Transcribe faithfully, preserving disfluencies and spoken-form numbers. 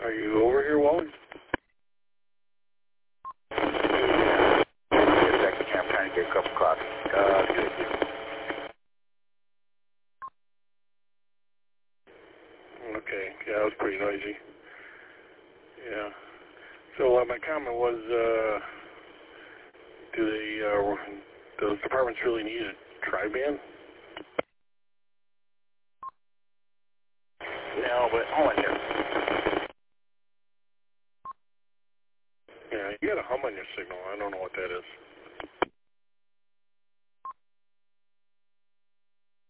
Are you over here, Wally? Second, I'm trying to get a cup of coffee. Uh, good. Okay, yeah, it was pretty noisy. Yeah. So uh, my comment was, uh, do they, uh, those departments really need a tri-band? No, but hold on here. Yeah, you got a hum on your signal. I don't know what that is.